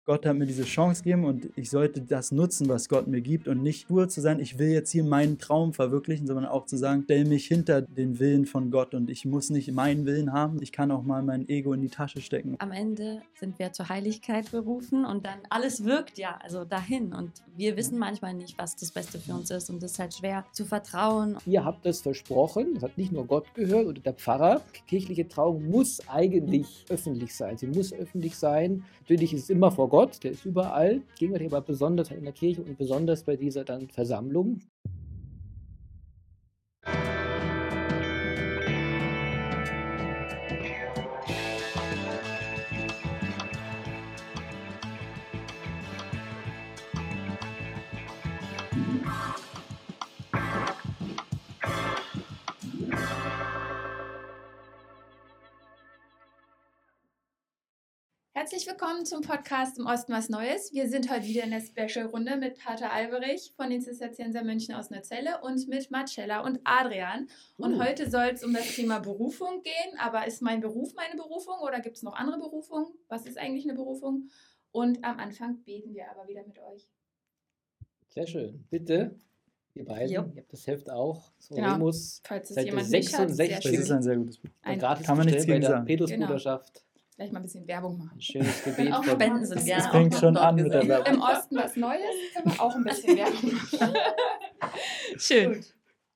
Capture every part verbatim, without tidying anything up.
Gott hat mir diese Chance gegeben und ich sollte das nutzen, was Gott mir gibt und nicht nur zu sein, ich will jetzt hier meinen Traum verwirklichen, sondern auch zu sagen, stell mich hinter den Willen von Gott und ich muss nicht meinen Willen haben, ich kann auch mal mein Ego in die Tasche stecken. Am Ende sind wir zur Heiligkeit berufen und dann alles wirkt ja, also dahin und wir wissen manchmal nicht, was das Beste für uns ist und es ist halt schwer zu vertrauen. Ihr habt es versprochen, das hat nicht nur Gott gehört oder der Pfarrer. Kirchliche Trauung muss eigentlich öffentlich sein, sie muss öffentlich sein. Natürlich ist es immer vor Gott, der ist überall, gegenwärtig aber besonders in der Kirche und besonders bei dieser dann Versammlung. Herzlich willkommen zum Podcast Im Osten was Neues. Wir sind heute wieder in der Special-Runde mit Pater Alberich von den Zisterziensermönchen aus Neuzelle und mit Marcella und Adrian. Und Uh. heute soll es um das Thema Berufung gehen. Aber ist mein Beruf meine Berufung oder gibt es noch andere Berufungen? Was ist eigentlich eine Berufung? Und am Anfang beten wir aber wieder mit euch. Sehr schön. Bitte, ihr beiden, Jo. ihr habt das Heft auch. So Genau. Remus, Falls es Seite jemand nicht hat, sehr sechsundsechzig. Das ist ein sehr gutes Buch. Ein- gratis Kann man nichts bestellt bei gegen der sagen. Petrusbruderschaft. Gleich mal ein bisschen Werbung machen. Ein schönes Gebet Auch von Spenden sind Das gerne Das auch fängt noch schon dort an mit der gesehen. Werbung. Im Osten was Neues, können wir auch ein bisschen Werbung machen. Schön. Gut.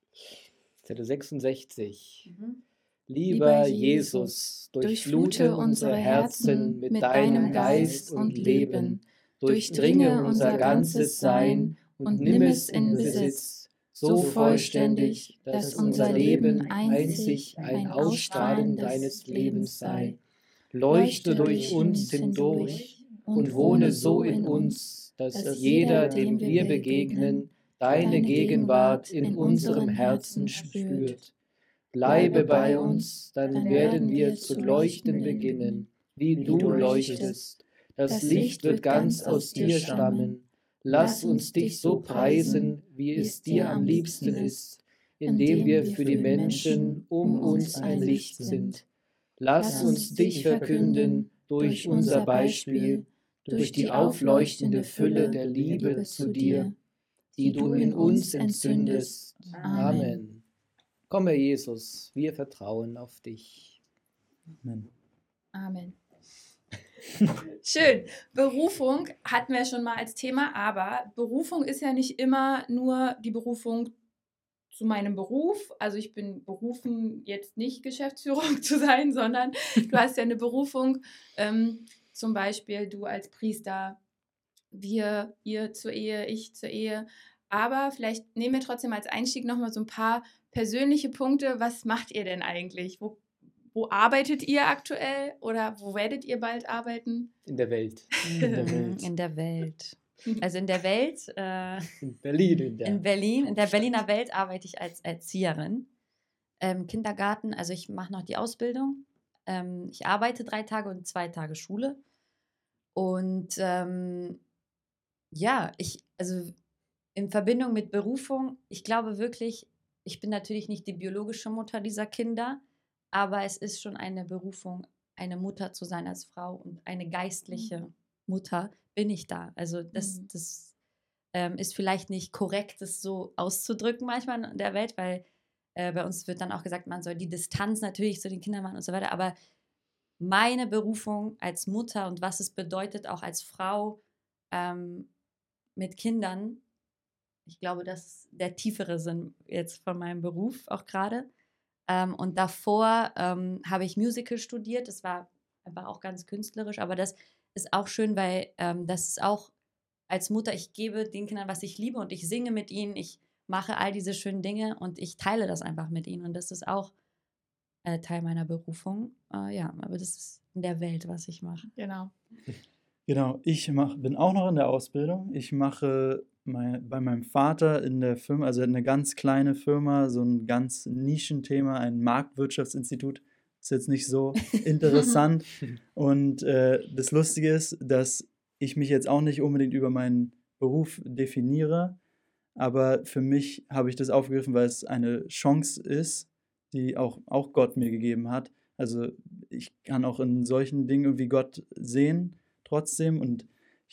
Seite sechsundsechzig. Mhm. Lieber Jesus, durchflute unsere Herzen mit deinem Geist und Leben, durchdringe unser ganzes Sein und nimm es in Besitz, so vollständig, dass unser Leben einzig ein Ausstrahlen deines Lebens sei. Leuchte durch uns hindurch und wohne so in uns, dass jeder, dem wir begegnen, deine Gegenwart in unserem Herzen spürt. Bleibe bei uns, dann werden wir zu leuchten beginnen, wie du leuchtest. Das Licht wird ganz aus dir stammen. Lass uns dich so preisen, wie es dir am liebsten ist, indem wir für die Menschen um uns ein Licht sind. Lass uns dich verkünden durch unser Beispiel, durch die aufleuchtende Fülle der Liebe zu dir, die du in uns entzündest. Amen. Komm, Herr Jesus, wir vertrauen auf dich. Amen. Amen. Schön. Berufung hatten wir schon mal als Thema, aber Berufung ist ja nicht immer nur die Berufung zu meinem Beruf. Also ich bin berufen, jetzt nicht Geschäftsführer zu sein, sondern du hast ja eine Berufung, ähm, zum Beispiel du als Priester, wir, ihr zur Ehe, ich zur Ehe. Aber vielleicht nehmen wir trotzdem als Einstieg nochmal so ein paar persönliche Punkte. Was macht ihr denn eigentlich? Wo Wo arbeitet ihr aktuell oder wo werdet ihr bald arbeiten? In der Welt. In der Welt. In der Welt. Also in der Welt, äh, In Berlin. In der in Berlin, in der Berliner Welt arbeite ich als Erzieherin. Ähm, Kindergarten, also ich mache noch die Ausbildung. Ähm, ich arbeite drei Tage und zwei Tage Schule. Und ähm, ja, ich, also in Verbindung mit Berufung, ich glaube wirklich, ich bin natürlich nicht die biologische Mutter dieser Kinder, aber es ist schon eine Berufung, eine Mutter zu sein als Frau und eine geistliche Mhm. Mutter bin ich da. Also das, Mhm. das ähm, ist vielleicht nicht korrekt, das so auszudrücken manchmal in der Welt, weil äh, bei uns wird dann auch gesagt, man soll die Distanz natürlich zu den Kindern machen und so weiter, aber meine Berufung als Mutter und was es bedeutet, auch als Frau ähm, mit Kindern, ich glaube, das ist der tiefere Sinn jetzt von meinem Beruf auch gerade. Ähm, und davor ähm, habe ich Musical studiert. Das war einfach auch ganz künstlerisch, aber das ist auch schön, weil ähm, das ist auch als Mutter, ich gebe den Kindern, was ich liebe und ich singe mit ihnen, ich mache all diese schönen Dinge und ich teile das einfach mit ihnen und das ist auch äh, Teil meiner Berufung. Äh, ja, aber das ist in der Welt, was ich mache. Genau. Genau, ich mach, bin auch noch in der Ausbildung. Ich mache mein, bei meinem Vater in der Firma, also er hat eine ganz kleine Firma, so ein ganz Nischenthema, ein Marktwirtschaftsinstitut. Ist jetzt nicht so interessant. Und äh, das Lustige ist, dass ich mich jetzt auch nicht unbedingt über meinen Beruf definiere, aber für mich habe ich das aufgegriffen, weil es eine Chance ist, die auch, auch Gott mir gegeben hat. Also ich kann auch in solchen Dingen irgendwie Gott sehen trotzdem und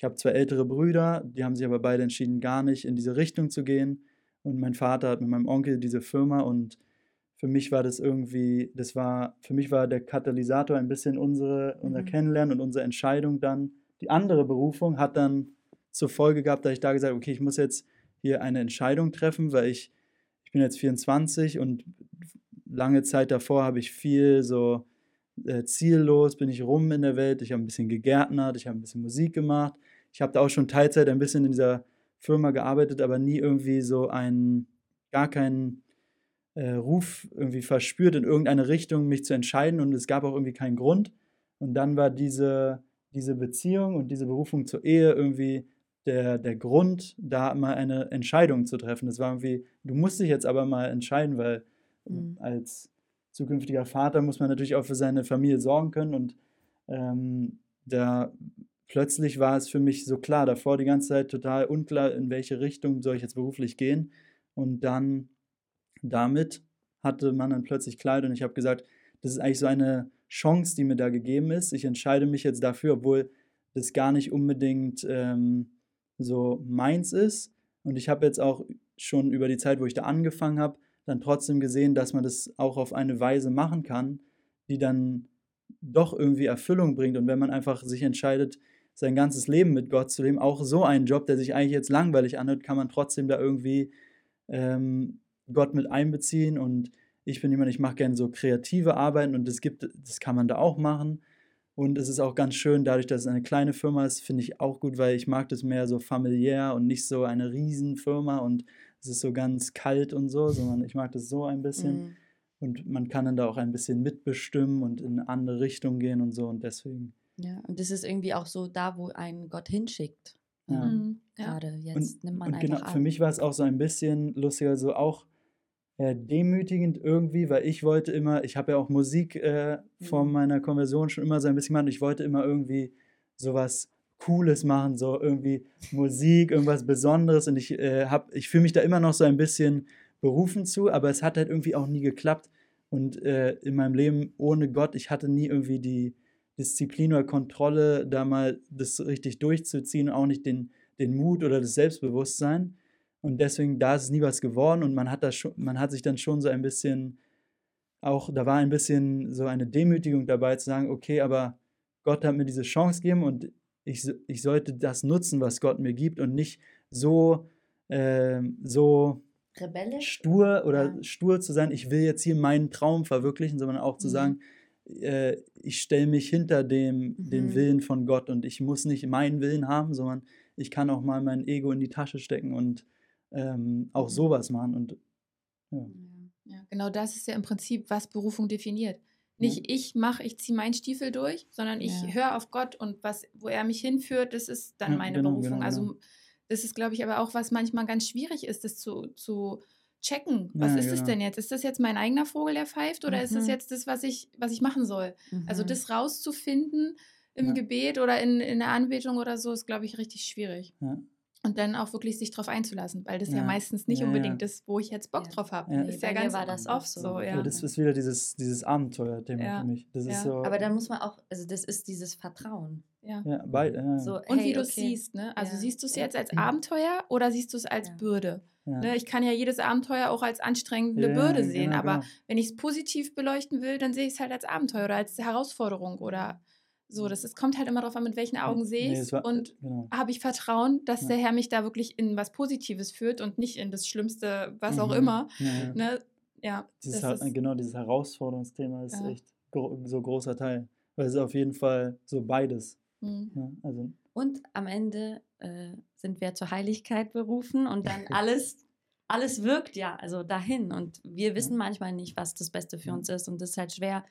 Ich habe zwei ältere Brüder, die haben sich aber beide entschieden, gar nicht in diese Richtung zu gehen. Und mein Vater hat mit meinem Onkel diese Firma und für mich war das irgendwie, das war, für mich war der Katalysator ein bisschen unsere, unser Mhm. Kennenlernen und unsere Entscheidung dann. Die andere Berufung hat dann zur Folge gehabt, dass ich da gesagt habe, okay, ich muss jetzt hier eine Entscheidung treffen, weil ich, ich bin jetzt vierundzwanzig und lange Zeit davor habe ich viel so äh, ziellos, bin ich rum in der Welt, ich habe ein bisschen gegärtnert, ich habe ein bisschen Musik gemacht. Ich habe da auch schon Teilzeit ein bisschen in dieser Firma gearbeitet, aber nie irgendwie so einen, gar keinen äh, Ruf irgendwie verspürt, in irgendeine Richtung mich zu entscheiden und es gab auch irgendwie keinen Grund. Und dann war diese, diese Beziehung und diese Berufung zur Ehe irgendwie der, der Grund, da mal eine Entscheidung zu treffen. Das war irgendwie, du musst dich jetzt aber mal entscheiden, weil Mhm. als zukünftiger Vater muss man natürlich auch für seine Familie sorgen können und ähm, da plötzlich war es für mich so klar, davor die ganze Zeit total unklar, in welche Richtung soll ich jetzt beruflich gehen und dann damit hatte man dann plötzlich Klarheit und ich habe gesagt, das ist eigentlich so eine Chance, die mir da gegeben ist. Ich entscheide mich jetzt dafür, obwohl das gar nicht unbedingt ähm, so meins ist. Und ich habe jetzt auch schon über die Zeit, wo ich da angefangen habe, dann trotzdem gesehen, dass man das auch auf eine Weise machen kann, die dann doch irgendwie Erfüllung bringt. Und wenn man einfach sich entscheidet, sein ganzes Leben mit Gott zu leben, auch so einen Job, der sich eigentlich jetzt langweilig anhört, kann man trotzdem da irgendwie ähm, Gott mit einbeziehen und ich bin jemand, ich mache gerne so kreative Arbeiten und das gibt, das kann man da auch machen und es ist auch ganz schön, dadurch, dass es eine kleine Firma ist, finde ich auch gut, weil ich mag das mehr so familiär und nicht so eine Riesenfirma und es ist so ganz kalt und so, sondern ich mag das so ein bisschen Mhm. und man kann dann da auch ein bisschen mitbestimmen und in eine andere Richtung gehen und so und deswegen. Ja, und das ist irgendwie auch so da, wo einen Gott hinschickt. Ja. Ähm, Mhm. Ja. Gerade Und, jetzt nimmt man und einfach genau, ab. für mich war es auch so ein bisschen lustiger, so auch äh, demütigend irgendwie, weil ich wollte immer, ich habe ja auch Musik äh, vor Mhm. meiner Konversion schon immer so ein bisschen gemacht. Ich wollte immer irgendwie sowas Cooles machen, so irgendwie Musik, irgendwas Besonderes. Und ich äh, habe, ich fühle mich da immer noch so ein bisschen berufen zu, aber es hat halt irgendwie auch nie geklappt. Und äh, in meinem Leben ohne Gott, ich hatte nie irgendwie die Disziplin oder Kontrolle, da mal das richtig durchzuziehen, auch nicht den, den Mut oder das Selbstbewusstsein. Und deswegen, da ist es nie was geworden und man hat das schon, man hat sich dann schon so ein bisschen, auch da war ein bisschen so eine Demütigung dabei zu sagen, okay, aber Gott hat mir diese Chance gegeben und ich, ich sollte das nutzen, was Gott mir gibt und nicht so, ähm, so Rebellisch? stur oder Ja. stur zu sein, ich will jetzt hier meinen Traum verwirklichen, sondern auch zu Mhm. sagen, äh, ich stelle mich hinter dem, dem Mhm. Willen von Gott und ich muss nicht meinen Willen haben, sondern ich kann auch mal mein Ego in die Tasche stecken und ähm, auch Mhm. sowas machen. Und ja. Ja, genau das ist ja im Prinzip, was Berufung definiert. Nicht ich mache, ich ziehe meinen Stiefel durch, sondern ich Ja. höre auf Gott und was, wo er mich hinführt, das ist dann Ja, meine genau, Berufung. genau, Also genau. das ist, glaube ich, aber auch, was manchmal ganz schwierig ist, das zu, zu checken. Was Ja, ist es genau. denn jetzt? Ist das jetzt mein eigener Vogel, der pfeift, oder ist das Mhm. jetzt das, was ich, was ich machen soll? Also Mhm. das rauszufinden im Ja. Gebet oder in, in der Anbetung oder so, ist, glaube ich, richtig schwierig. Ja. Und dann auch wirklich sich drauf einzulassen, weil das ja, Ja. meistens nicht Ja, unbedingt ja. ist, wo ich jetzt Bock Ja. drauf habe. Ja. Nee, Ist bei ja mir ganz war das oft auch so. so, Ja, ja. das ist wieder dieses, dieses Abenteuer-Thema Ja. für mich. Das Ja. ist so. Aber da muss man auch, also das ist dieses Vertrauen. Ja. Ja, bei, ja, So, Und hey, wie du es okay. siehst, ne? Also Ja. siehst du es Ja. jetzt als Abenteuer oder siehst du es als Ja. Bürde? ja. Ne? Ich kann ja jedes Abenteuer auch als anstrengende Ja, Bürde sehen, genau, aber genau. wenn ich es positiv beleuchten will, dann sehe ich es halt als Abenteuer oder als Herausforderung oder so. Das ist, kommt halt immer darauf an, mit welchen Augen sehe Nee, ich es es war, und genau. habe ich Vertrauen, dass Ja. der Herr mich da wirklich in was Positives führt und nicht in das Schlimmste, was auch Mhm. immer. Ja. Ne? Ja, Dieses, das Her- ist, genau, dieses Herausforderungsthema ist Ja. echt gro so großer Teil. Weil es ist auf jeden Fall so beides. hm. Ne? Also, Und am Ende äh, sind wir zur Heiligkeit berufen und dann alles, alles wirkt ja, also dahin. Und wir wissen manchmal nicht, was das Beste für Ja. uns ist. Und das ist halt schwer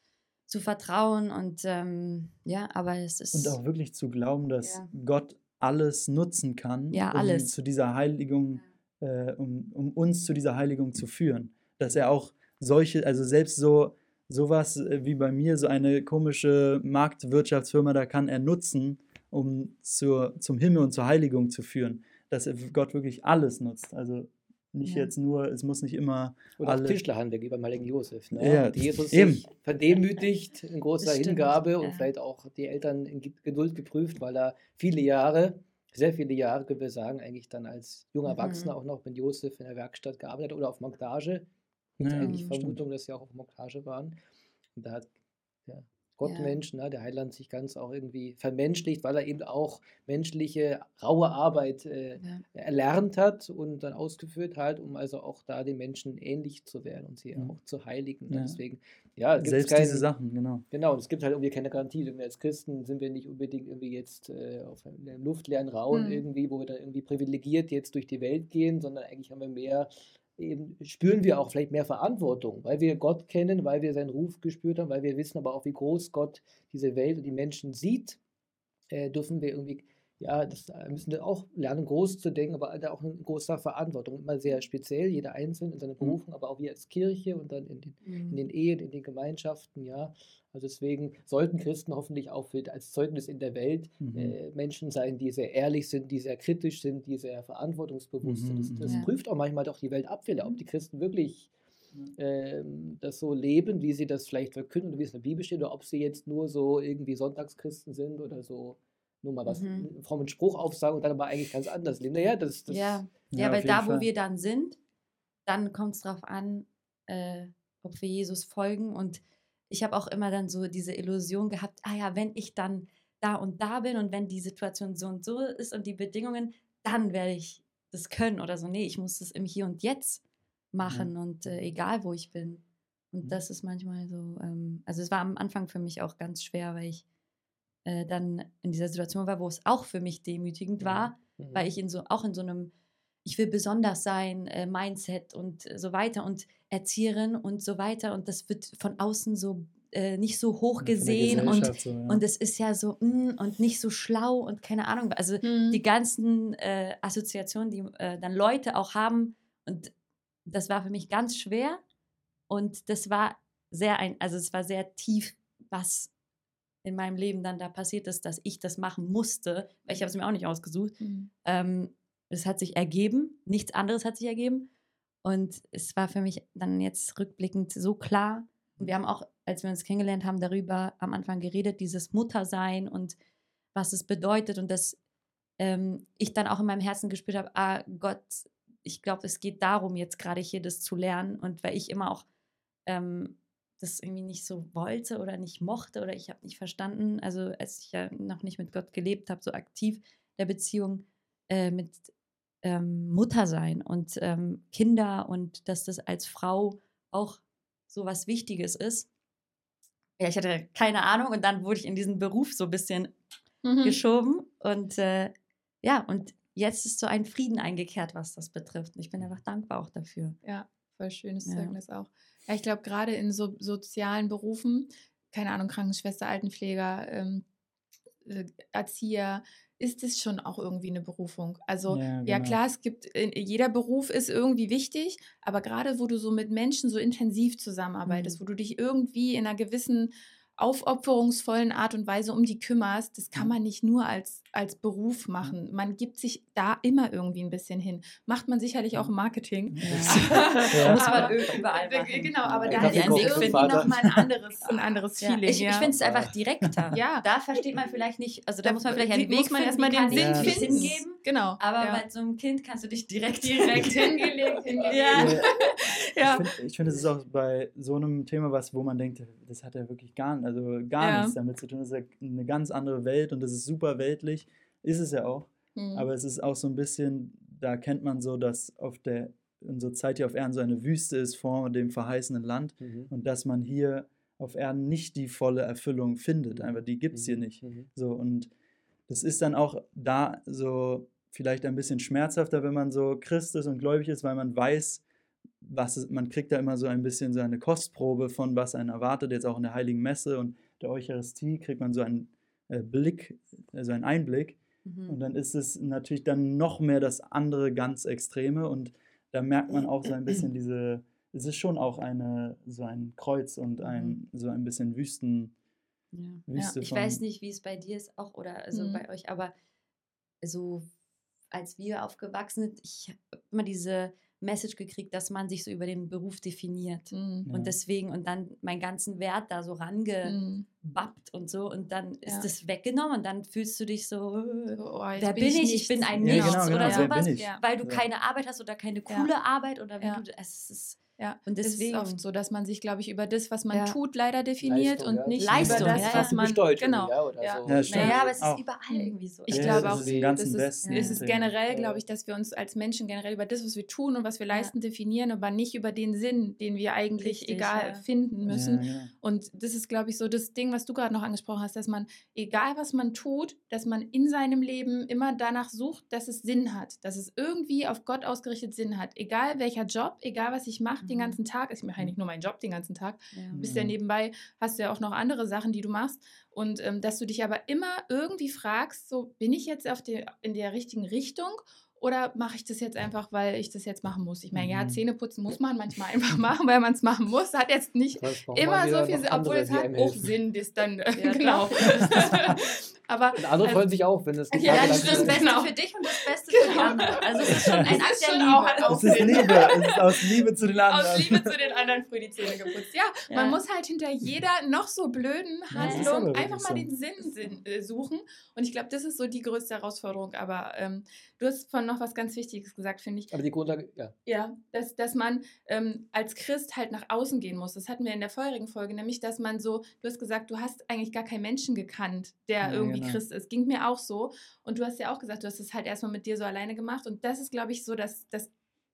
zu vertrauen. Und ähm, ja, aber es ist. und auch wirklich zu glauben, dass Ja. Gott alles nutzen kann, Ja, um alles. zu dieser Heiligung, äh, um, um uns zu dieser Heiligung zu führen. Dass er auch solche, also selbst so sowas äh, wie bei mir, so eine komische Marktwirtschaftsfirma, da kann er nutzen, um zur, zum Himmel und zur Heiligung zu führen. Dass er Gott wirklich alles nutzt. Also nicht Ja. jetzt nur, es muss nicht immer Oder auch alle... Tischlerhandwerk, wie beim heiligen Josef. Ne? Ja, Und Jesus eben. sich verdemütigt in großer Das stimmt, Hingabe und ja. vielleicht auch die Eltern in Ge- Geduld geprüft, weil er viele Jahre, sehr viele Jahre, können wir sagen, eigentlich dann als junger Mhm. Erwachsener auch noch mit Josef in der Werkstatt gearbeitet hat oder auf Montage. Gibt es Ja, eigentlich stimmt. Vermutungen, dass sie auch auf Montage waren. Und da hat der Gottmensch, ne, der Heiland, sich ganz auch irgendwie vermenschlicht, weil er eben auch menschliche, raue Arbeit äh, Ja. erlernt hat und dann ausgeführt hat, um also auch da den Menschen ähnlich zu werden und sie Mhm. auch zu heiligen. Ne? Ja. Deswegen, ja, gibt es Selbst kein, diese Sachen, genau. genau, es gibt halt irgendwie keine Garantie. Wir als Christen sind wir nicht unbedingt irgendwie jetzt äh, auf einem luftleeren Raum Mhm. irgendwie, wo wir dann irgendwie privilegiert jetzt durch die Welt gehen, sondern eigentlich haben wir mehr, eben spüren wir auch vielleicht mehr Verantwortung, weil wir Gott kennen, weil wir seinen Ruf gespürt haben, weil wir wissen aber auch, wie groß Gott diese Welt und die Menschen sieht, äh, dürfen wir irgendwie, ja, das äh, müssen wir auch lernen, groß zu denken, aber da auch in großer Verantwortung, immer sehr speziell, jeder Einzelne in seiner Berufung, aber auch wir als Kirche und dann in den, in Mhm. den Ehen, in den Gemeinschaften, ja. Also deswegen sollten Christen hoffentlich auch für, als Zeugnis in der Welt Mhm. äh, Menschen sein, die sehr ehrlich sind, die sehr kritisch sind, die sehr verantwortungsbewusst sind. Das, Mhm, das ja. prüft auch manchmal doch die Weltabbilder, ob die Christen wirklich ähm, das so leben, wie sie das vielleicht verkünden oder wie es in der Bibel steht, oder ob sie jetzt nur so irgendwie Sonntagschristen sind oder so nur mal was, Mhm. einen frommen Spruch aufsagen und dann aber eigentlich ganz anders leben. Naja, das, das Ja, Ja, ja, auf weil jeden da, wo Fall. wir dann sind, dann kommt es darauf an, äh, ob wir Jesus folgen. Und ich habe auch immer dann so diese Illusion gehabt, ah ja, wenn ich dann da und da bin und wenn die Situation so und so ist und die Bedingungen, dann werde ich das können oder so. Nee, ich muss das im Hier und Jetzt machen und äh, egal, wo ich bin. Und Mhm. das ist manchmal so, ähm, also es war am Anfang für mich auch ganz schwer, weil ich äh, dann in dieser Situation war, wo es auch für mich demütigend Mhm. war, Mhm. weil ich in so, auch in so einem ich will besonders sein, äh, Mindset und äh, so weiter und Erzieherin und so weiter. Und das wird von außen so äh, nicht so hoch Ja, von der gesehen und, Gesellschaft so, ja. und es ist ja so mm, und nicht so schlau und keine Ahnung. Also Mhm. die ganzen äh, Assoziationen, die äh, dann Leute auch haben. Und das war für mich ganz schwer. Und das war sehr ein, also es war sehr tief, was in meinem Leben dann da passiert ist, dass ich das machen musste, weil ich habe es mir auch nicht ausgesucht. Mhm. Ähm, es hat sich ergeben, nichts anderes hat sich ergeben. Und es war für mich dann jetzt rückblickend so klar. Und wir haben auch, als wir uns kennengelernt haben, darüber am Anfang geredet, dieses Muttersein und was es bedeutet. Und dass ähm, ich dann auch in meinem Herzen gespürt habe, ah Gott, ich glaube, es geht darum, jetzt gerade hier das zu lernen. Und weil ich immer auch ähm, das irgendwie nicht so wollte oder nicht mochte oder ich habe nicht verstanden, also als ich ja noch nicht mit Gott gelebt habe, so aktiv der Beziehung äh, mit ähm, Muttersein und ähm, Kinder und dass das als Frau auch so was Wichtiges ist. Ja, ich hatte keine Ahnung und dann wurde ich in diesen Beruf so ein bisschen Mhm. geschoben und äh, ja, und jetzt ist so ein Frieden eingekehrt, was das betrifft. Und ich bin einfach dankbar auch dafür. Ja, voll schönes Ja. Zeugnis auch. Ja, ich glaube, gerade in so sozialen Berufen, keine Ahnung, Krankenschwester, Altenpfleger, ähm, äh, Erzieher, ist es schon auch irgendwie eine Berufung. Also Ja, ja genau. klar, es gibt, in, jeder Beruf ist irgendwie wichtig, aber gerade wo du so mit Menschen so intensiv zusammenarbeitest, Mhm. wo du dich irgendwie in einer gewissen aufopferungsvollen Art und Weise um die kümmerst, das kann Mhm. man nicht nur als, als Beruf machen. Man gibt sich da immer irgendwie ein bisschen hin. Macht man sicherlich auch im Marketing. Ja. Muss man Aber- überall machen. Genau, aber Ja, da Kaffee ist kochen irgendwie für den Vater. nochmal ein anderes, ein anderes Ja, Feeling. ich ich ja. finde es einfach direkter. Ja. Da versteht man vielleicht nicht, also da, Da muss man vielleicht einen muss Weg man finden, erstmal wie den kann Sinn ich Ja, mich das finden. ist- hingeben. Genau. Aber ja. bei so einem Kind kannst du dich direkt direkt hingelegt, hingelegt. Ja. Ja. Ich finde, ich find, es ist auch bei so einem Thema was, wo man denkt, das hat ja wirklich gar, also gar Ja. nichts damit zu tun. Das ist ja eine ganz andere Welt und das ist super weltlich. Ist es ja auch. Mhm. Aber es ist auch so ein bisschen, da kennt man so, dass auf der, unsere Zeit hier auf Erden so eine Wüste ist vor dem verheißenen Land Mhm. und dass man hier auf Erden nicht die volle Erfüllung findet. Einfach die gibt es hier nicht. Mhm. So, und das ist dann auch da so vielleicht ein bisschen schmerzhafter, wenn man so Christ ist und gläubig ist, weil man weiß, was es, man kriegt da immer so ein bisschen so eine Kostprobe von, was einen erwartet, jetzt auch in der Heiligen Messe und der Eucharistie kriegt man so einen äh, Blick, also einen Einblick. Und Mhm. dann ist es natürlich dann noch mehr das andere ganz Extreme und da merkt man auch so ein bisschen diese, es ist schon auch eine, so ein Kreuz und ein, so ein bisschen Wüsten, Ja. Wüste Ich von, weiß nicht, wie es bei dir ist auch oder also Mhm. bei euch, aber so als wir aufgewachsen sind, ich habe immer diese Message gekriegt, dass man sich so über den Beruf definiert. Mhm. Und deswegen, und dann meinen ganzen Wert da so rangebappt und so. Und dann ist Ja. das weggenommen und dann fühlst du dich so, äh, So, oh, jetzt wer bin ich? Ich bin ein Ja, Nichts genau, genau. oder Wer sowas, bin ich? Ja. weil du Ja. keine Arbeit hast oder keine coole Arbeit oder wie Ja. du, es ist, Ja, und es deswegen. ist oft so, dass man sich, glaube ich, über das, was man Ja. tut, leider definiert Leistung, und ja. nicht Leistung, über das, ja, was ja. man, Typisch deutsch genau. irgendwie, ja, oder Ja. so. Ja, stimmt. naja, aber es ist Auch. überall irgendwie so. Ich Ja, glaube das auch, ist im ganzen das ist, Westen es ist irgendwie. generell, Ja. glaube ich, dass wir uns als Menschen generell über das, was wir tun und was wir Ja. leisten, definieren, aber nicht über den Sinn, den wir eigentlich Richtig, egal ja. finden müssen. Ja, genau. Und das ist, glaube ich, so das Ding, was du gerade noch angesprochen hast, dass man, egal was man tut, dass man in seinem Leben immer danach sucht, dass es Sinn hat, dass es irgendwie auf Gott ausgerichtet Sinn hat. Egal welcher Job, egal was ich mache den Mhm. ganzen Tag, ich mache ja nicht nur meinen Job den ganzen Tag, Ja. du bist ja Mhm. nebenbei, hast ja auch noch andere Sachen, die du machst. Und ähm, dass du dich aber immer irgendwie fragst, so bin ich jetzt auf der, in der richtigen Richtung oder mache ich das jetzt einfach, weil ich das jetzt machen muss? Ich meine, ja, Mhm. Zähne putzen muss man manchmal einfach machen, weil man es machen muss. Hat jetzt nicht Sonst braucht immer man so wieder viel noch Sinn, obwohl andere, es die hat einem auch helfen. Sinn, das dann, äh, Ja, genau. Aber Und andere also- freuen sich auch, wenn das Ja, Tage das lang Das so stimmt. ist. Beste Genau. für dich und das Beste für die Genau. anderen. Also es ist schon ein Es Akt ist der schon Liebe. auch ein Es ist Liebe. Es ist aus Liebe zu den anderen. aus Liebe zu den anderen früh die Zähne geputzt. Ja, Ja. man muss halt hinter jeder noch so blöden Ja, das ist Handlung aber einfach mal wirklich den Sinn, Sinn äh, suchen. Und ich glaube, das ist so die größte Herausforderung. Aber ähm, du hast von noch was ganz Wichtiges gesagt, finde ich. Aber die Grundlage, ja. Ja, dass, dass man ähm, als Christ halt nach außen gehen muss. Das hatten wir in der vorherigen Folge, nämlich, dass man so, du hast gesagt, du hast eigentlich gar keinen Menschen gekannt, der Ja, irgendwie genau. Christ ist. Ging mir auch so. Und du hast ja auch gesagt, du hast es halt erstmal mit dir so alleine gemacht. Und das ist, glaube ich, so das, das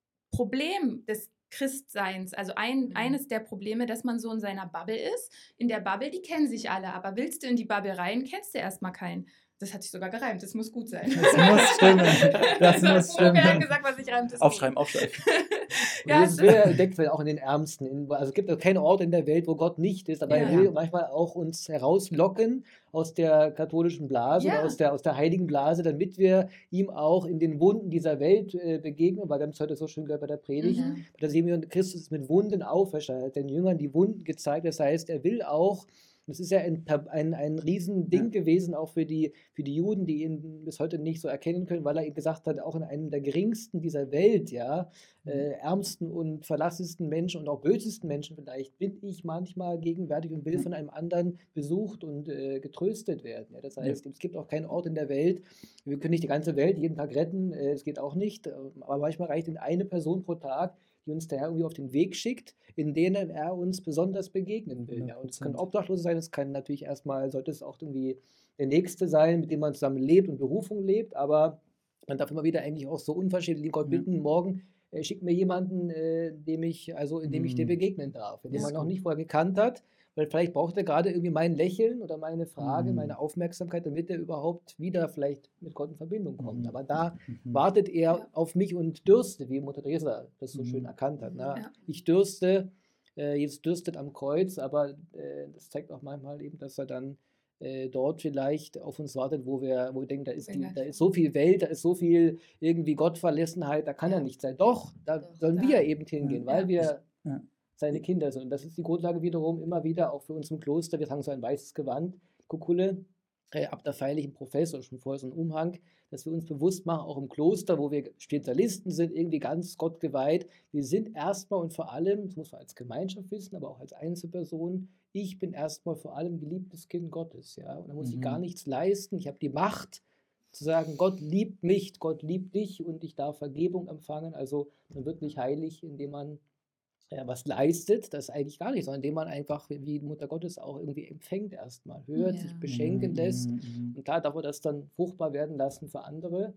Problem des Christseins. Also ein, Mhm. eines der Probleme, dass man so in seiner Bubble ist. In der Bubble, die kennen sich alle. Aber willst du in die Bubble rein, kennst du erstmal keinen. Das hat sich sogar gereimt. Das muss gut sein. Das muss stimmen. Das muss Florian hat stimmen. gesagt, was ich reimt. ist Aufschreiben, aufschreiben. Und Ja, das es- will entdeckt werden auch in den Ärmsten. In, also es gibt auch keinen Ort in der Welt, wo Gott nicht ist, aber er Ja. will manchmal auch uns herauslocken aus der katholischen Blase, Ja. oder aus der, aus der heiligen Blase, damit wir ihm auch in den Wunden dieser Welt äh, begegnen, weil wir haben es heute so schön gehört bei der Predigt. Mhm. Da sehen wir, Christus ist mit Wunden auferstanden, er hat den Jüngern die Wunden gezeigt. Das heißt, er will auch, das ist ja ein, ein, ein Riesending Ja. gewesen, auch für die, für die Juden, die ihn bis heute nicht so erkennen können, weil er eben gesagt hat, auch in einem der geringsten dieser Welt, ja, äh, ärmsten und verlassensten Menschen und auch bösesten Menschen vielleicht, bin ich manchmal gegenwärtig und will Ja. von einem anderen besucht und äh, getröstet werden. Ja. Das Ja. heißt, es gibt auch keinen Ort in der Welt, wir können nicht die ganze Welt jeden Tag retten, äh, es geht auch nicht, äh, aber manchmal reicht eine Person pro Tag, die uns der Herr irgendwie auf den Weg schickt, in denen er uns besonders begegnen will. Ja. Und es kann hundert Prozent. Obdachlose sein, es kann natürlich erstmal, sollte es auch irgendwie der Nächste sein, mit dem man zusammen lebt und Berufung lebt, aber man darf immer wieder eigentlich auch so unverschämt den Gott Ja. bitten, morgen äh, schick mir jemanden, äh, dem ich, also in dem ich dir Mhm. begegnen darf, den Das man ist noch gut. nicht vorher gekannt hat, weil vielleicht braucht er gerade irgendwie mein Lächeln oder meine Frage, Mhm. meine Aufmerksamkeit, damit er überhaupt wieder vielleicht mit Gott in Verbindung kommt. Mhm. Aber da Mhm. wartet er Ja. auf mich und dürste, wie Mutter Teresa das so Mhm. schön erkannt hat. Ne? Ja. Ich dürste, äh, Jesus dürstet am Kreuz, aber äh, das zeigt auch manchmal eben, dass er dann äh, dort vielleicht auf uns wartet, wo wir, wo wir denken, da ist, die, da ist so viel Welt, da ist so viel irgendwie Gottverlassenheit, da kann Ja. er nicht sein. Doch, da Doch, sollen da- wir eben hingehen, Ja. weil wir Ja. seine Kinder sind. Und das ist die Grundlage wiederum immer wieder auch für uns im Kloster. Wir tragen so ein weißes Gewand, Kukulle, äh, ab der feierlichen Professor, schon vorher so ein Umhang, dass wir uns bewusst machen, auch im Kloster, wo wir Spezialisten sind, irgendwie ganz Gott geweiht. Wir sind erstmal und vor allem, das muss man als Gemeinschaft wissen, aber auch als Einzelperson, ich bin erstmal vor allem geliebtes Kind Gottes. Ja? Und da muss ich Mhm. gar nichts leisten. Ich habe die Macht zu sagen, Gott liebt mich, Gott liebt dich und ich darf Vergebung empfangen. Also man wird nicht heilig, indem man ja, was leistet, das eigentlich gar nicht, sondern indem man einfach, wie die Mutter Gottes auch irgendwie empfängt erstmal, hört, Ja. sich beschenken Mhm, lässt. mhm, Und klar darf man das dann fruchtbar werden lassen für andere,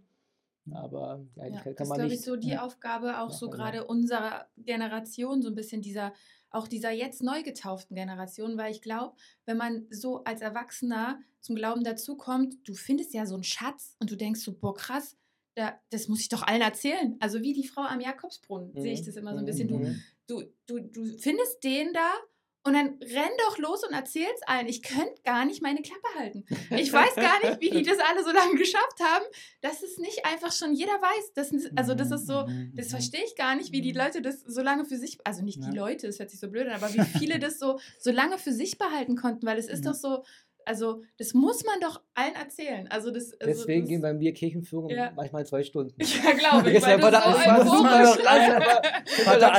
aber ja, Ja, kann das ist, man glaube nicht. ich, so die ja. Aufgabe auch Ja, so genau. gerade unserer Generation, so ein bisschen dieser, auch dieser jetzt neu getauften Generation, weil ich glaube, wenn man so als Erwachsener zum Glauben dazukommt, du findest ja so einen Schatz und du denkst so, boah, krass, da, das muss ich doch allen erzählen. Also wie die Frau am Jakobsbrunnen, sehe ich das immer so ein bisschen. Du, Mhm. du, du, du findest den da und dann renn doch los und erzähl's allen. Ich könnte gar nicht meine Klappe halten. Ich weiß gar nicht, wie die das alle so lange geschafft haben, dass es nicht einfach schon jeder weiß. Das, ist- also das ist so, Mhm, das mhm. verstehe ich gar nicht, wie die Leute das so lange für sich, also nicht die Ja. Leute, das hört sich so blöd an, aber wie viele das so, so lange für sich behalten konnten, weil es ist Ja. doch so, also das muss man doch allen erzählen. Also das, also Deswegen das, gehen bei mir Kirchenführung ja. manchmal zwei Stunden. Ja, glaube ich. Weil das so ein super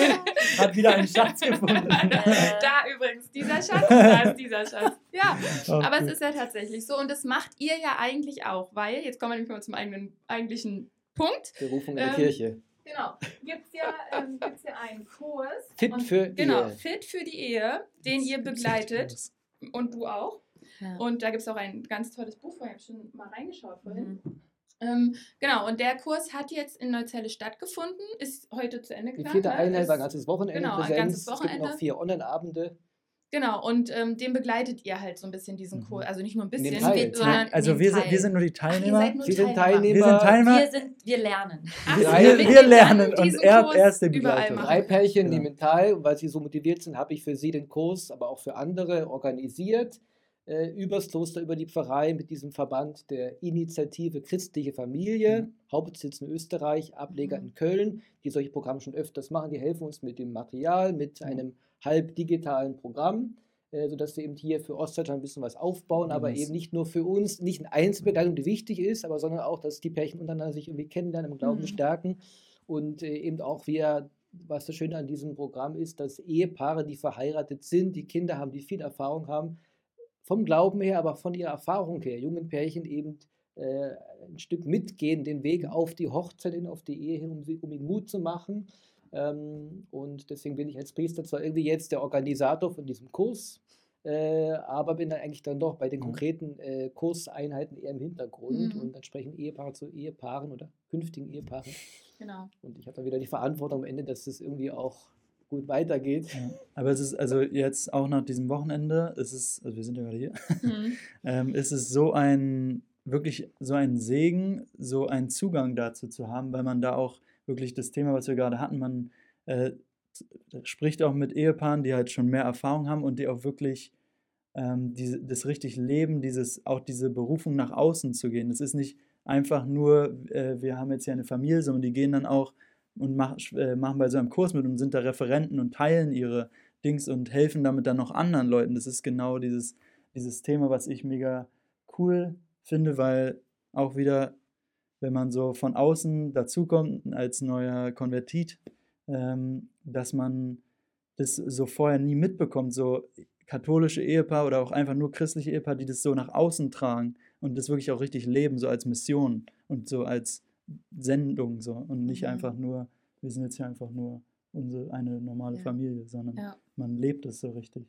hat wieder einen Schatz gefunden. Da übrigens, dieser Schatz, da ist dieser Schatz. Ja, okay. Aber es ist ja tatsächlich so und das macht ihr ja eigentlich auch, weil, jetzt kommen wir nämlich mal zum eigenen, eigentlichen Punkt. Berufung in ähm, der Kirche. Genau, gibt es ja, ähm, gibt's ja einen Kurs. Fit und, für genau, Ehe. Fit für die Ehe, den ihr begleitet und du auch. Ja. Und da gibt es auch ein ganz tolles Buch, vorher habe ich schon mal reingeschaut vorhin. Mhm. Ähm, genau, und der Kurs hat jetzt in Neuzelle stattgefunden, ist heute zu Ende gegangen. Die vierte Einheit war ein ganzes Wochenende genau, Präsenz. Ein ganzes Wochenende. Es gibt noch vier Online-Abende. Genau, und ähm, den begleitet ihr halt so ein bisschen, diesen Kurs. Also nicht nur ein bisschen, sondern Also wir sind, wir sind nur die Teilnehmer. Ach, ihr seid nur Sie sind Teilnehmer. Teilnehmer. Wir sind Teilnehmer. Wir, sind, wir lernen. Ach, wir, wir, wir lernen und er, er ist der überall Begleiter. machen. Drei Pärchen Genau. nehmen teil und weil sie so motiviert sind, habe ich für sie den Kurs, aber auch für andere organisiert. Äh, übers Kloster, über die Pfarrei mit diesem Verband der Initiative Christliche Familie, mhm. Hauptsitz in Österreich, Ableger mhm. in Köln, die solche Programme schon öfters machen. Die helfen uns mit dem Material, mit mhm. einem halb digitalen Programm, äh, sodass wir eben hier für Ostdeutschland ein bisschen was aufbauen, mhm. aber eben nicht nur für uns, nicht eine Einzelbegleitung, die wichtig ist, aber sondern auch, dass die Pärchen untereinander sich irgendwie kennenlernen, im Glauben mhm. stärken und äh, eben auch wir, was das Schöne an diesem Programm ist, dass Ehepaare, die verheiratet sind, die Kinder haben, die viel Erfahrung haben, vom Glauben her, aber von ihrer Erfahrung her, jungen Pärchen eben äh, ein Stück mitgehen, den Weg auf die Hochzeit hin, auf die Ehe hin, um, sie, um ihnen Mut zu machen. Ähm, und deswegen bin ich als Priester zwar irgendwie jetzt der Organisator von diesem Kurs, äh, aber bin dann eigentlich dann doch bei den konkreten äh, Kurseinheiten eher im Hintergrund mhm. und entsprechend Ehepaare zu Ehepaaren oder künftigen Ehepaaren. Genau. Und ich habe dann wieder die Verantwortung am Ende, dass das irgendwie auch gut weitergeht. Ja, aber es ist also jetzt auch nach diesem Wochenende, es ist, also wir sind ja gerade hier, mhm. ähm, ist es so ein, wirklich so ein Segen, so einen Zugang dazu zu haben, weil man da auch wirklich das Thema, was wir gerade hatten, man äh, spricht auch mit Ehepaaren, die halt schon mehr Erfahrung haben und die auch wirklich ähm, diese, das richtig leben, dieses, auch diese Berufung nach außen zu gehen. Es ist nicht einfach nur, äh, wir haben jetzt hier eine Familie, sondern die gehen dann auch und mach, äh, machen bei so einem Kurs mit und sind da Referenten und teilen ihre Dings und helfen damit dann noch anderen Leuten. Das ist genau dieses, dieses Thema, was ich mega cool finde, weil auch wieder, wenn man so von außen dazukommt als neuer Konvertit, ähm, dass man das so vorher nie mitbekommt, so katholische Ehepaar oder auch einfach nur christliche Ehepaar, die das so nach außen tragen und das wirklich auch richtig leben, so als Mission und so als Sendung so und nicht mhm. einfach nur, wir sind jetzt hier einfach nur unsere, eine normale ja. Familie, sondern ja. man lebt es so richtig.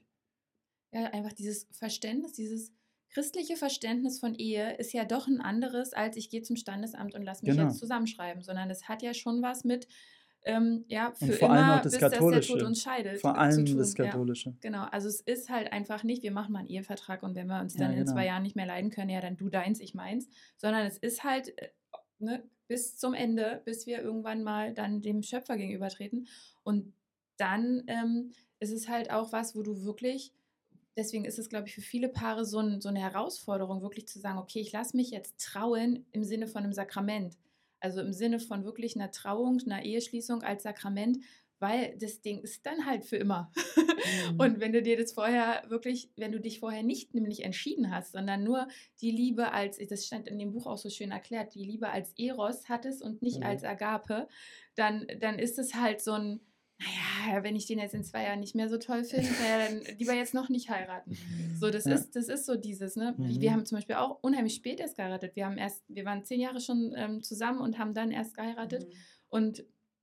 Ja, einfach dieses Verständnis, dieses christliche Verständnis von Ehe ist ja doch ein anderes, als ich gehe zum Standesamt und lasse mich genau. jetzt zusammenschreiben, sondern es hat ja schon was mit, ähm, ja, für und vor immer, allem auch das bis Katholische. dass der Tod uns scheidet. Vor allem das Katholische. Ja, genau, also es ist halt einfach nicht, wir machen mal einen Ehevertrag und wenn wir uns dann ja, genau. in zwei Jahren nicht mehr leiden können, ja, dann du deins, ich meins, sondern es ist halt, ne, bis zum Ende, bis wir irgendwann mal dann dem Schöpfer gegenübertreten. Und dann ähm, ist es halt auch was, wo du wirklich, deswegen ist es, glaube ich, für viele Paare so, ein, so eine Herausforderung, wirklich zu sagen, okay, ich lasse mich jetzt trauen im Sinne von einem Sakrament. Also im Sinne von wirklich einer Trauung, einer Eheschließung als Sakrament, weil das Ding ist dann halt für immer. Mhm. Und wenn du dir das vorher wirklich, wenn du dich vorher nicht nämlich entschieden hast, sondern nur die Liebe als, das stand in dem Buch auch so schön erklärt, die Liebe als Eros hattest und nicht mhm. als Agape, dann, dann ist es halt so ein, naja, wenn ich den jetzt in zwei Jahren nicht mehr so toll finde, naja, dann lieber jetzt noch nicht heiraten. So, das, ja. ist, das ist so dieses, ne? Mhm. Wir haben zum Beispiel auch unheimlich spät erst geheiratet. Wir haben erst, wir waren zehn Jahre schon ähm, zusammen und haben dann erst geheiratet. Mhm. Und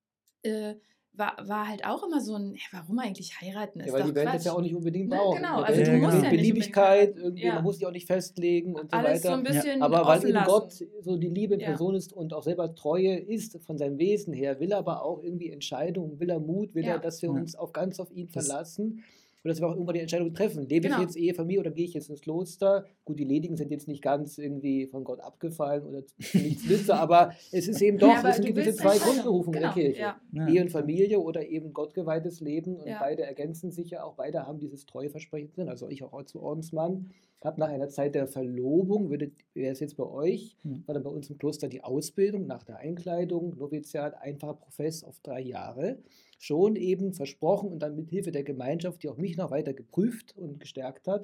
äh, War, war halt auch immer so ein, ja, warum eigentlich heiraten? Ist ja, weil doch die Welt Quatsch. das ja auch nicht unbedingt ne, braucht. Genau, also also du du musst ja nicht Beliebigkeit, irgendwie, ja. man muss sich auch nicht festlegen und so Alles weiter. so ein bisschen ja. Aber weil eben lassen. Gott so die Liebe in ja. Person ist und auch selber Treue ist von seinem Wesen her, will er aber auch irgendwie Entscheidungen, will er Mut, will ja. er, dass wir ja. uns auch ganz auf ihn das verlassen. Und dass wir auch irgendwann die Entscheidung treffen. Lebe genau. ich jetzt Ehe, Familie oder gehe ich jetzt ins Kloster? Gut, die Ledigen sind jetzt nicht ganz irgendwie von Gott abgefallen oder nichts Liste, aber es ist eben doch, ja, es gibt diese zwei Grundberufungen genau. in der Kirche. Ja. Ja. Ehe und Familie oder eben gottgeweihtes Leben und ja. beide ergänzen sich ja auch, beide haben dieses Treueversprechen drin. Also ich auch als Ordensmann habe nach einer Zeit der Verlobung, wäre es jetzt bei euch, hm. war dann bei uns im Kloster die Ausbildung nach der Einkleidung, Noviziat, einfacher Profess auf drei Jahre, schon eben versprochen und dann mit Hilfe der Gemeinschaft, die auch mich noch weiter geprüft und gestärkt hat,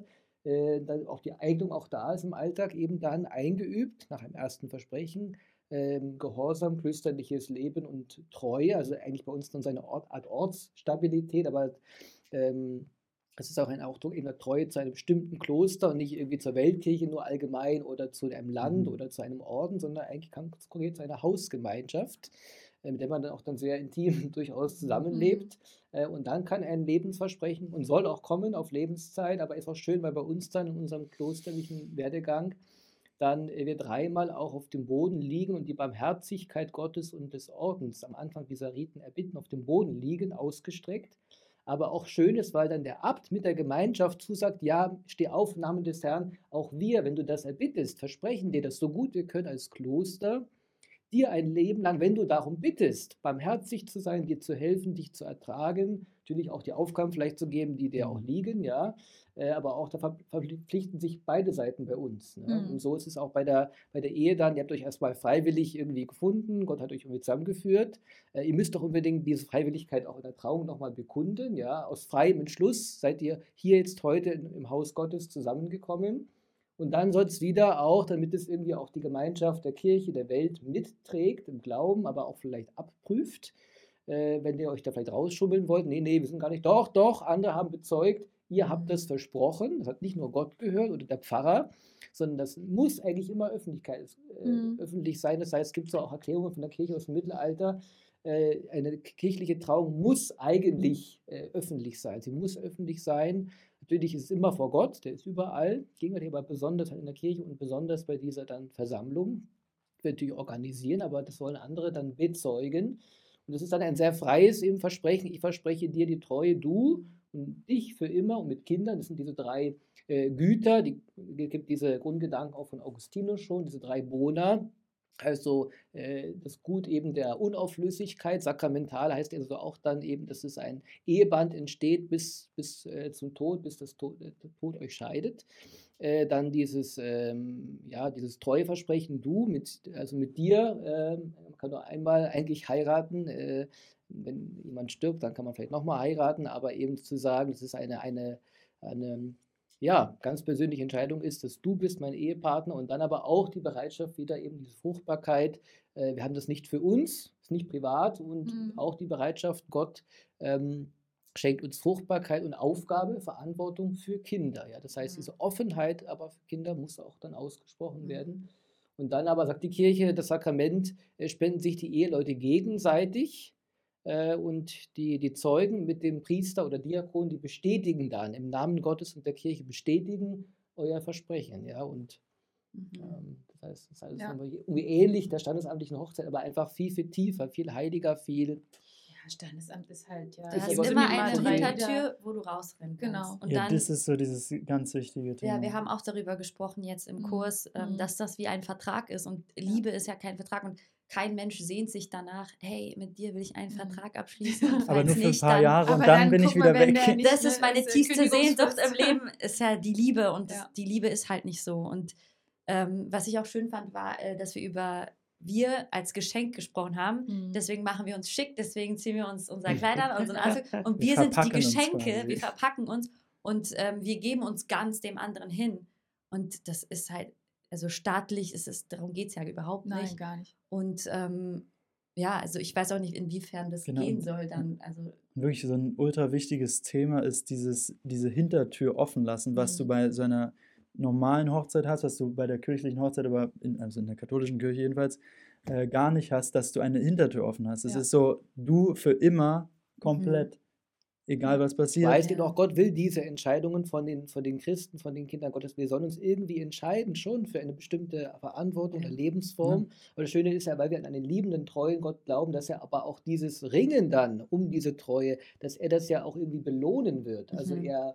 äh, dann auch die Eignung auch da ist im Alltag, eben dann eingeübt, nach einem ersten Versprechen, ähm, Gehorsam, klösterliches Leben und Treue, also eigentlich bei uns dann so eine Ort, Art Ortsstabilität, aber ähm, es ist auch ein Ausdruck in der Treue zu einem bestimmten Kloster und nicht irgendwie zur Weltkirche nur allgemein oder zu einem Land Mhm. oder zu einem Orden, sondern eigentlich ganz konkret zu einer Hausgemeinschaft, äh, mit der man dann auch dann sehr intim durchaus zusammenlebt. Äh, und dann kann ein Lebensversprechen und soll auch kommen auf Lebenszeit, aber ist auch schön, weil bei uns dann in unserem klosterlichen Werdegang dann äh, wir dreimal auch auf dem Boden liegen und die Barmherzigkeit Gottes und des Ordens am Anfang dieser Riten erbitten, auf dem Boden liegen, ausgestreckt. Aber auch schön ist, weil dann der Abt mit der Gemeinschaft zusagt, ja, steh auf im Namen des Herrn, auch wir, wenn du das erbittest, versprechen dir das so gut wir können als Kloster, dir ein Leben lang, wenn du darum bittest, barmherzig zu sein, dir zu helfen, dich zu ertragen, natürlich auch die Aufgaben vielleicht zu geben, die dir auch liegen, ja, äh, aber auch da verpflichten sich beide Seiten bei uns. Ne? Mhm. Und so ist es auch bei der, bei der Ehe dann, ihr habt euch erstmal freiwillig irgendwie gefunden, Gott hat euch irgendwie zusammengeführt, äh, ihr müsst doch unbedingt diese Freiwilligkeit auch in der Trauung nochmal bekunden, ja, aus freiem Entschluss seid ihr hier jetzt heute in, im Haus Gottes zusammengekommen. Und dann soll es wieder auch, damit es irgendwie auch die Gemeinschaft der Kirche, der Welt mitträgt, im Glauben, aber auch vielleicht abprüft, äh, wenn ihr euch da vielleicht rausschummeln wollt. Nee, nee, wir sind gar nicht. Doch, doch, andere haben bezeugt, ihr habt das versprochen. Das hat nicht nur Gott gehört oder der Pfarrer, sondern das muss eigentlich immer Öffentlichkeit, äh, Mhm. öffentlich sein. Das heißt, es gibt so auch Erklärungen von der Kirche aus dem Mittelalter. Äh, eine kirchliche Trauung muss eigentlich äh, öffentlich sein. Sie muss öffentlich sein. Natürlich ist es immer vor Gott, der ist überall, gegenwärtig aber besonders halt in der Kirche und besonders bei dieser dann Versammlung. Wir natürlich organisieren, aber das wollen andere dann bezeugen. Und das ist dann ein sehr freies eben Versprechen. Ich verspreche dir die Treue, du und dich für immer und mit Kindern. Das sind diese drei äh, Güter, die gibt diese Grundgedanken auch von Augustinus schon, diese drei Bona. Also äh, das Gut eben der Unauflöslichkeit, sakramental heißt also auch dann eben, dass es ein Eheband entsteht bis, bis äh, zum Tod, bis das Tod, äh, der Tod euch scheidet. Äh, dann dieses, ähm, ja, dieses Treueversprechen, du, mit, also mit dir, äh, man kann nur einmal eigentlich heiraten, äh, wenn jemand stirbt, dann kann man vielleicht nochmal heiraten, aber eben zu sagen, das ist eine, eine, eine ja, ganz persönliche Entscheidung ist, dass du bist mein Ehepartner und dann aber auch die Bereitschaft wieder eben diese Fruchtbarkeit. Äh, wir haben das nicht für uns, ist nicht privat und Mhm. auch die Bereitschaft, Gott ähm, schenkt uns Fruchtbarkeit und Aufgabe, Verantwortung für Kinder. Ja, das heißt, Mhm. diese Offenheit aber für Kinder muss auch dann ausgesprochen Mhm. werden. Und dann aber sagt die Kirche, das Sakrament äh, spenden sich die Eheleute gegenseitig. Äh, und die, die Zeugen mit dem Priester oder Diakon, die bestätigen dann im Namen Gottes und der Kirche, bestätigen euer Versprechen. Ja? Und Mhm. ähm, das heißt, das ist alles Ja. irgendwie ähnlich der standesamtlichen Hochzeit, aber einfach viel, viel tiefer, viel heiliger, viel. Ja, Standesamt ist halt, ja. Du Ist hast aber immer immer eine drei Hintertür, wo du rausrennen kannst. Genau. Und Ja, dann, das ist so dieses ganz wichtige Thema. ja, wir haben auch darüber gesprochen jetzt im Mhm. Kurs, ähm, Mhm. dass das wie ein Vertrag ist. Und Liebe ist ja kein Vertrag. Und kein Mensch sehnt sich danach, hey, mit dir will ich einen Mhm. Vertrag abschließen. Und Aber nur falls für ein nicht, paar dann, Jahre und Aber dann dann bin ich guck mal, wieder wenn weg. der nicht- das ist meine ist, äh, tiefste Sehnsucht Kündigungsfrist. im Leben, ist ja die Liebe. Und das, Ja. die Liebe ist halt nicht so. Und ähm, was ich auch schön fand, war, äh, dass wir über wir als Geschenk gesprochen haben. Mhm. Deswegen machen wir uns schick, deswegen ziehen wir uns unser Kleid an, unseren Anzug. Und Wir wir sind die verpacken uns Geschenke, quasi. wir verpacken uns und ähm, wir geben uns ganz dem anderen hin. Und das ist halt, also staatlich ist es, darum geht es ja überhaupt Nein, nicht. gar nicht. Und ähm, ja, also ich weiß auch nicht, inwiefern das Genau, gehen und- soll dann. Also Wirklich so ein ultra wichtiges Thema ist dieses, diese Hintertür offen lassen, was du Mhm. bei so einer normalen Hochzeit hast, was du bei der kirchlichen Hochzeit, aber in, also in der katholischen Kirche jedenfalls, äh, gar nicht hast, dass du eine Hintertür offen hast. Es Ja. ist so, du für immer komplett, egal was Ich passiert. weiß Ja. jedoch, Gott will diese Entscheidungen von den, von den Christen, von den Kindern Gottes. Wir sollen uns irgendwie entscheiden, schon für eine bestimmte Verantwortung, eine Lebensform. Aber das Schöne ist ja, weil wir an einen liebenden, treuen Gott glauben, dass er aber auch dieses Ringen dann um diese Treue, dass er das ja auch irgendwie belohnen wird. Also Mhm. er,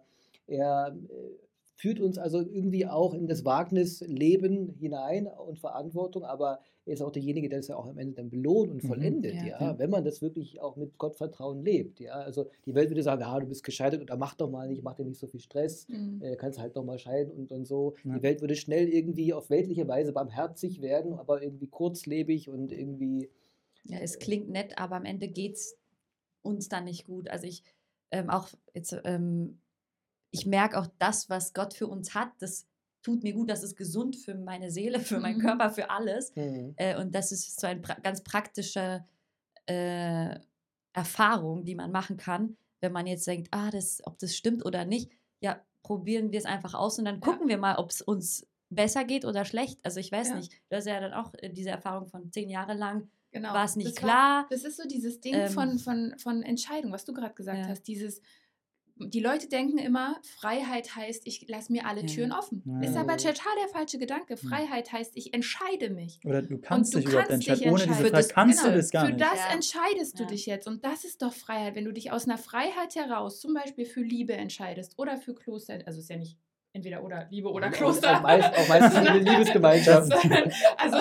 er äh, führt uns also irgendwie auch in das Wagnisleben hinein und Verantwortung, aber er ist auch derjenige, der es ja auch am Ende dann belohnt und Mhm. vollendet, Ja. ja, Ja. wenn man das wirklich auch mit Gottvertrauen lebt, ja, also die Welt würde sagen, ja, du bist gescheitert oder mach doch mal nicht, mach dir nicht so viel Stress, Mhm. äh, kannst halt doch mal scheiden und, und so. Ja. Die Welt würde schnell irgendwie auf weltliche Weise barmherzig werden, aber irgendwie kurzlebig und irgendwie, ja, es klingt nett, aber am Ende geht es uns dann nicht gut. Also ich ähm, auch jetzt, ähm, ich merke auch, das, was Gott für uns hat, das tut mir gut, das ist gesund für meine Seele, für meinen Mhm. Körper, für alles. Mhm. Äh, und das ist so eine pra- ganz praktische äh, Erfahrung, die man machen kann, wenn man jetzt denkt, ah, das, ob das stimmt oder nicht. Ja, probieren wir es einfach aus und dann Ja. gucken wir mal, ob es uns besser geht oder schlecht. Also ich weiß Ja. nicht, du hast ja dann auch äh, diese Erfahrung von zehn Jahre lang, Genau. war es nicht das klar. War, das ist so dieses Ding Ähm, von, von, von Entscheidung, was du gerade gesagt Ja. hast. Dieses, die Leute denken immer, Freiheit heißt, ich lasse mir alle Ja. Türen offen. Ja. Ist aber total der falsche Gedanke. Freiheit heißt, ich entscheide mich. Oder du kannst Und dich du überhaupt kannst entscheiden. dich Ohne diese entscheiden. Freiheit Für das- kannst genau, du das gar für nicht. das Ja. entscheidest du Ja. dich jetzt. Und das ist doch Freiheit. Wenn du dich aus einer Freiheit heraus zum Beispiel für Liebe entscheidest oder für Kloster, also ist ja nicht entweder oder Liebe oder Kloster. Auch meist- auch meistens eine Liebesgemeinschaft. Also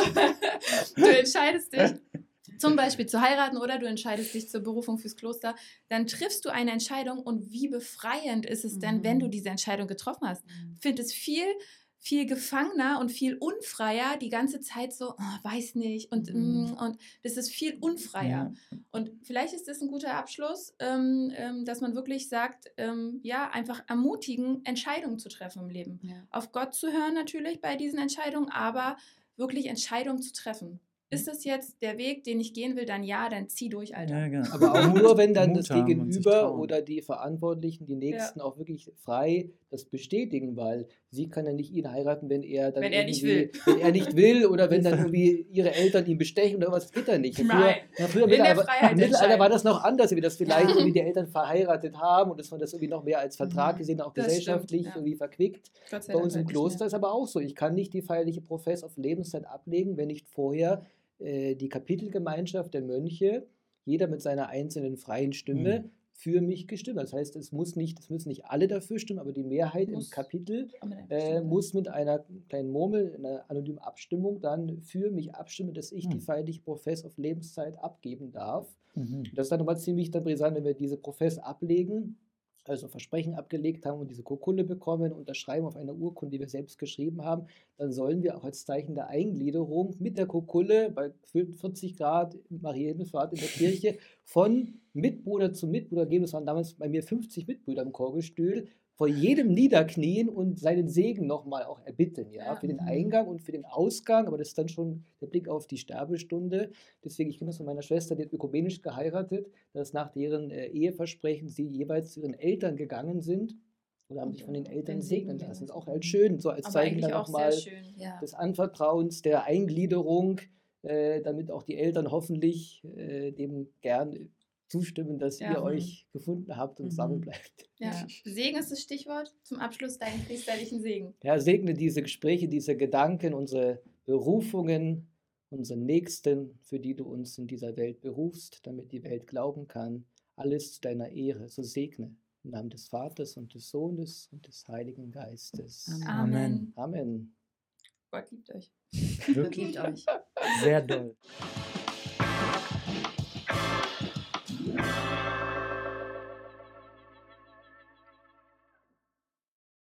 du entscheidest dich zum Beispiel zu heiraten oder du entscheidest dich zur Berufung fürs Kloster, dann triffst du eine Entscheidung und wie befreiend ist es denn, Mhm. wenn du diese Entscheidung getroffen hast? Ich finde es viel, viel gefangener und viel unfreier, die ganze Zeit so, oh, weiß nicht und, Mhm. mm, und das ist viel unfreier. Ja. Und vielleicht ist das ein guter Abschluss, ähm, ähm, dass man wirklich sagt, ähm, ja, einfach ermutigen, Entscheidungen zu treffen im Leben. Ja. Auf Gott zu hören natürlich bei diesen Entscheidungen, aber wirklich Entscheidungen zu treffen. Ist das jetzt der Weg, den ich gehen will, dann ja, dann zieh durch, Alter. Ja, genau. Aber auch nur, wenn dann das Mut haben und sich Gegenüber trauen. oder die Verantwortlichen, die Nächsten auch wirklich frei das bestätigen, weil sie kann ja nicht ihn heiraten, wenn er dann Wenn er nicht irgendwie- wenn er nicht will oder wenn dann irgendwie ihre Eltern ihn bestechen oder was, geht er nicht. Früher, Nein. ja, früher im In der Mittelalter, Freiheit im Mittelalter entscheiden. war das noch anders, wie das vielleicht Ja. irgendwie die Eltern verheiratet haben und dass man das irgendwie noch mehr als Vertrag Mhm. gesehen, auch Das gesellschaftlich stimmt, ja. irgendwie verquickt. Gott sei Bei Dank uns im halt nicht Kloster mehr. ist aber auch so. Ich kann nicht die feierliche Profess auf Lebenszeit ablegen, wenn nicht vorher äh, die Kapitelgemeinschaft der Mönche, jeder mit seiner einzelnen freien Stimme, Mhm. für mich gestimmt. Das heißt, es muss nicht, es müssen nicht alle dafür stimmen, aber die Mehrheit Muss. im Kapitel Aber dann äh, bestimmt. muss mit einer kleinen Murmel, einer anonymen Abstimmung dann für mich abstimmen, dass ich die Mhm. feierliche Profess auf Lebenszeit abgeben darf. Mhm. Das ist dann nochmal ziemlich dann brisant, wenn wir diese Profess ablegen, also Versprechen abgelegt haben und diese Kokulle bekommen, unterschreiben auf einer Urkunde, die wir selbst geschrieben haben, dann sollen wir auch als Zeichen der Eingliederung mit der Kokulle bei vierzig Grad Maria Himmelfahrt in der Kirche von Mitbruder zu Mitbruder gehen. Das waren damals bei mir fünfzig Mitbrüder im Chorgestühl, vor jedem niederknien und seinen Segen nochmal auch erbitten, ja, Ja. für den Mhm. Eingang und für den Ausgang, aber das ist dann schon der Blick auf die Sterbestunde. Deswegen, ich kenne das von meiner Schwester, die hat ökumenisch geheiratet, dass nach deren äh, Eheversprechen sie jeweils zu ihren Eltern gegangen sind und haben sich von den Eltern Den Segen segnen geben lassen. Das ist auch lassen. halt schön, so als Aber Zeichen eigentlich dann auch sehr nochmal schön. Ja. des Anvertrauens, der Eingliederung, äh, damit auch die Eltern hoffentlich äh, dem gern zustimmen, dass Ja. ihr Mhm. euch gefunden habt und Mhm. zusammen bleibt. Ja. Ja. Segen ist das Stichwort. Zum Abschluss deinen priesterlichen Segen. Herr, segne diese Gespräche, diese Gedanken, unsere Berufungen, unsere Nächsten, für die du uns in dieser Welt berufst, damit die Welt glauben kann. Alles zu deiner Ehre. So segne. Im Namen des Vaters und des Sohnes und des Heiligen Geistes. Amen. Amen. Amen. Gott liebt euch. Wirklich Liebt euch. sehr doll.